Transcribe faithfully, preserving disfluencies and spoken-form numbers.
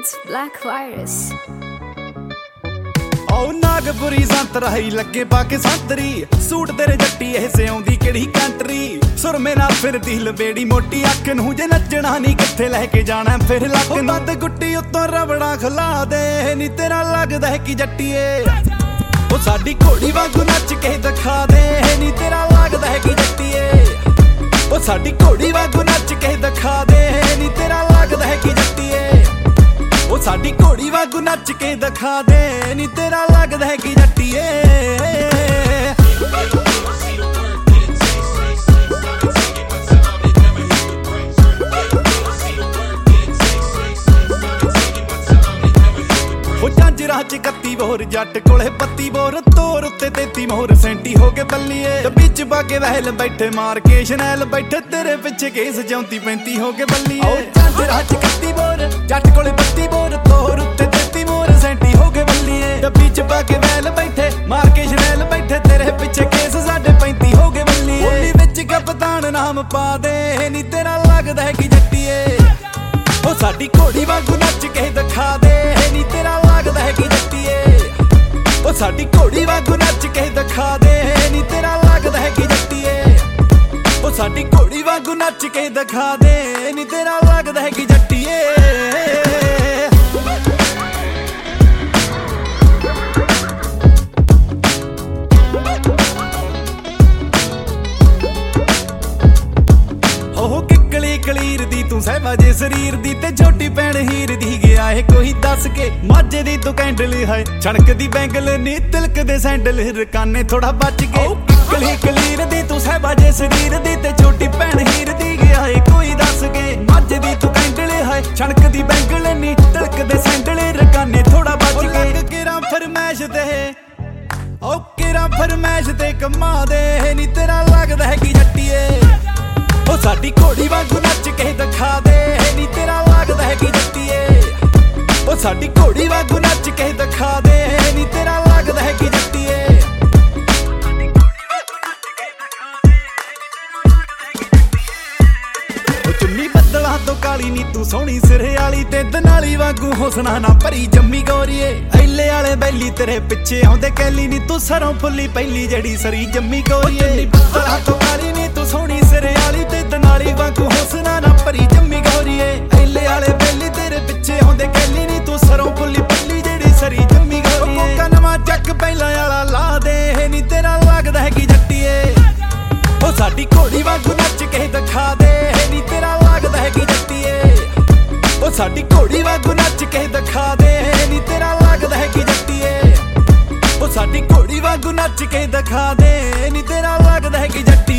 It's Black Virus. ਆਉ ਨਾਗਪੁਰੀ ਸੰਤਰਾ ਹੀ ਲੱਗੇ ਪਾ ਕੇ ਸੰਤਰੀ ਸੂਟ ਤੇਰੇ ਜੱਟੀ ਇਹ ਸਿਆਉਂਦੀ ਕਿਹੜੀ ਕੰਟਰੀ ਸੁਰਮੇ ਨਾਲ ਫਿਰਦੀ ਲਬੇੜੀ ਮੋਟੀ ਅੱਖ ਨੂੰ ਜੇ ਨੱਚਣਾ ਨਹੀਂ ਕਿੱਥੇ ਲੈ ਕੇ ਜਾਣਾ ਫਿਰ ਲੱਕ ਨੂੰ ਬੰਦ ਗੁੱਟੀ ਉੱਤੋਂ ਰਬੜਾ ਖਲਾ ਦੇ ਨੀ ਤੇਰਾ ਲੱਗਦਾ ਹੈ ਕਿ ਜੱਟੀਏ ਉਹ ਸਾਡੀ ਘੋੜੀ ਵਾਂਗੂ ਨੱਚ ਕੇ ਦਿਖਾ ਦੇ ਨੀ ਤੇਰਾ ਲੱਗਦਾ ਹੈ ਕਿ ਜੱਟੀਏ ਉਹ ਸਾਡੀ ਘੋੜੀ ਵਾਂਗੂ ਨੱਚ ਕੇ ਦਿਖਾ ਦੇ ਨੀ ਤੇਰਾ ਲੱਗਦਾ ਹੈ ਕਿ ਜੱਟੀਏ ਉਹ ਸਾਡੀ ਘੋੜੀ ਵਾਂਗੂ ਨੱਚ ਕੇ ਦਿਖਾ ਦੇ ਨੀ ਤੇਰਾ ਲੱਗਦਾ ਹੈ ਕਿ ਜੱਟੀਏ ਉਹ ਝਾਂਜਰਾਂ ਚ ਇਕੱਤੀ ਬੋਰ ਜੱਟ ਕੋਲੇ ਪੱਤੀ ਬੋਰ ਤੋਰ ਉੱਤੇ ਤੇਤੀ ਮੋਹਰ ਸੈਂਟੀ ਹੋ ਕੇ ਬੱਲੀਏ ਵਿੱਚ ਬਾਗੇ ਵਹਿਲ ਬੈਠੇ ਮਾਰ ਕੇ ਸ਼ਨੈਲ ਬੈਠੇ ਤੇਰੇ ਪਿੱਛੇ ਕੇਸ ਜਾਂਦੀ ਪੈਂਤੀ ਹੋ ਕੇ ਬੱਲੀਏ ਉਹ ਝਾਂਜਰਾਂ ਚ ਇਕੱਤੀ ਬੋਰ ਜੱਟ ਕੋਲੇ ਪੱਤੀ ਬੋਰ ਤੋਰ ਉੱਤੇ ਤੇਤੀ ਮੋਹਰ ਸੈਂਟੀ ਹੋ ਕੇ ਬੱਲੀਏ ਡੱਬੀ ਚ ਬਾਗੇ ਵਹਿਲ ਬੈਠੇ ਮਾਰ ਕੇ ਸ਼ਨੈਲ ਬੈਠੇ ਤੇਰੇ ਪਿੱਛੇ ਕੇਸ ਸਾਡੇ ਪੈਂਤੀ ਹੋ ਕੇ ਬੱਲੀਏ ਬੋਲੀ ਵਿੱਚ ਕਪਤਾਨ ਨਾਮ ਪਾ ਦੇ ਨੀ ਤੇਰਾ ਲੱਗਦਾ ਹੈ ਕਿ ਜੱਟੀਏ ਉਹ ਸਾਡੀ ਘੋੜੀ ਵਾਂਗੂ ਨੱਚ ਕੇ ਦਿਖਾ ਦੇ ਨੀ ਤੇਰਾ ਲੱਗਦਾ ਹੈ ਕਿ ਜੱਟੀਏ ਉਹ ਸਾਡੀ ਘੋੜੀ ਵਾਂਗੂ ਨੱਚ ਕੇ ਦਿਖਾ ਦੇ ਨੀ ਤੇਰਾ ਲੱਗਦਾ ਹੈ ਕਿ ਜੱਟੀਏ ਉਹ ਸਾਡੀ ਘੋੜੀ ਵਾਂਗੂ ਨੱਚ ਕੇ ਦਿਖਾ ਦੇ ਨੀ ਤੇਰਾ ਲੱਗਦਾ ਹੈ ਕਿ ਜੱਟੀਏ ਕਲੀਰ ਦੀ ਤੂੰ ਸਹਿਬਾ ਜੇ ਸਰੀਰ ਦੀ ਤੇ ਛੋਟੀ ਭੈਣ ਹੀਰ ਦੀ ਗਿਆ ਏ ਕੋਈ ਦੱਸ ਕੇ ਮਾਝੇ ਦੀ ਤੂੰ ਕੈਂਡਲ ਹੈ ਛਣਕਦੀ ਬੈਂਗਲ ਨੀ ਤਿਲਕ ਦੇ ਸੈਂਡਲ ਰਕਾਨੇ ਥੋੜਾ ਬਚ ਕੇ ਕਲੀ ਕਲੀਰ ਦੀ ਤੂੰ ਸਹਿਬਾ ਜੇ ਸਰੀਰ ਦੀ ਤੇ ਛੋਟੀ ਭੈਣ ਹੀਰ ਦੀ ਗਿਆ ਏ ਕੋਈ ਦੱਸ ਕੇ ਮਾਝੇ ਦੀ ਤੂੰ ਕੈਂਡਲ ਹੈ ਛਣਕਦੀ ਬੈਂਗਲ ਨੀ ਤਿਲਕ ਦੇ ਸੈਂਡਲ ਰਕਾਨੇ ਥੋੜਾ ਬਚ ਕੇ ਕਿਰਾਂ ਫਰਮੈਸ਼ ਤੇ ਓ ਕਿਰਾਂ ਫਰਮੈਸ਼ ਤੇ ਕਮਾ ਦੇ ਨੀ ਤੇਰਾ ਲੱਗਦਾ ਹੈ ਕਿ ਜੱਟੀਏ ਉਹ ਸਾਡੀ ਘੋੜੀ ਵਾਂਗੂ ਨੱਚ ਕੇ ਦਿਖਾ ਦੇ ਨੀ ਤੇਰਾ ਲੱਗਦਾ ਹੈ ਕਿ ਜੱਟੀਏ ਉਹ ਸਾਡੀ ਘੋੜੀ ਵਾਂਗੂ ਨੱਚ ਕੇ ਦਿਖਾ ਦੇ ਨੀ ਤੇਰਾ ਲੱਗਦਾ ਹੈ ਕਿ ਜੱਟੀਏ ਉਹ ਚੁੰਨੀ ਬੱਦਲਾਂ ਤੋਂ ਕਾਲੀ ਨੀ ਤੂੰ ਸੋਹਣੀ ਸਿਰੇ ਵਾਲੀ ਤੇ ਦਨਾਲੀ ਵਾਂਗੂ ਹੁਸਨਾ ਨਾ ਭਰੀ ਜੰਮੀ ਗੋਰੀਏ ਐਲੇ ਵਾਲੇ ਬੈਲੀ ਤੇਰੇ ਪਿੱਛੇ ਆਉਂਦੇ ਕੈਲੀ ਨੀ ਤੂੰ ਸਰੋਂ ਫੁੱਲੀ ਪਹਿਲੀ ਜਿਹੜੀ ਸਰੀ ਜੰਮੀ ਗੋਰੀਏ ਚੁੰਨੀ ਬੱਦਲਾਂ ਤੋਂ ਕਾਲੀ ਨੀ ਤੂੰ ਸੋਹਣੀ ਸਿਰੇ ਵਾਲੀ ਤੇ ਦਨਾਲੀ ਵਾਂਗੂ ਹੁਸਨਾ ਨਾ ਭਰੀ ਜੰਮੀ ਗੋਰੀਏ ਐਲੇ ਵਾਲੇ ਬੈਲੀ ਤੇਰੇ ਪਿੱਛੇ ਆਉਂਦੇ ਕੈਲੀ ਨੀ ਤੂੰ ਸਰੋਂ ਫੁੱਲੀ ਪਹਿਲੀ ਜਿਹੜੀ ਸਰੀ ਜੰਮੀ ਗੋਰੀਏ ਕੋਕਾ ਨਵਾਂ ਚੱਕ ਪਹਿਲਾਂ ਵਾਲਾ ਲਾ ਦੇ ਨੀ ਤੇਰਾ ਲੱਗਦਾ ਹੈ ਕਿ ਜੱਟੀਏ ਉਹ ਸਾਡੀ ਘੋੜੀ ਵਾਂਗੂ ਨੱਚ ਕੇ ਦਿਖਾ ਦੇ ਨੀ ਤੇਰਾ ਲੱਗਦਾ ਹੈ ਕਿ ਜੱਟੀਏ ਉਹ ਸਾਡੀ ਘੋੜੀ ਵਾਂਗੂ ਨੱਚ ਕੇ ਦਿਖਾ ਦੇ ਨੀ ਤੇਰਾ ਲੱਗਦਾ ਹੈ ਕਿ ਜੱਟੀਏ ਉਹ ਸਾਡੀ ਘੋੜੀ ਵਾਂਗੂ ਨੱਚ ਕੇ ਦਿਖਾ ਦੇ ਨੀ ਤੇਰਾ ਲੱਗਦਾ ਹੈ ਕਿ ਜੱਟੀ